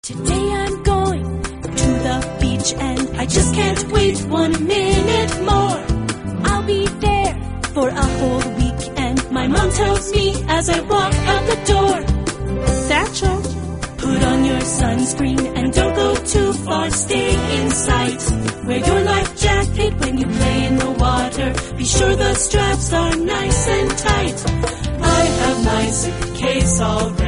Today I'm going to the beach and I just can't wait 1 minute more. I'll be there for a whole week and my mom tells me as I walk out the door, Satchel, put on your sunscreen and don't go too far, stay in sight. Wear your life jacket when you play in the water, be sure the straps are nice and tight. I have my suitcase all ready.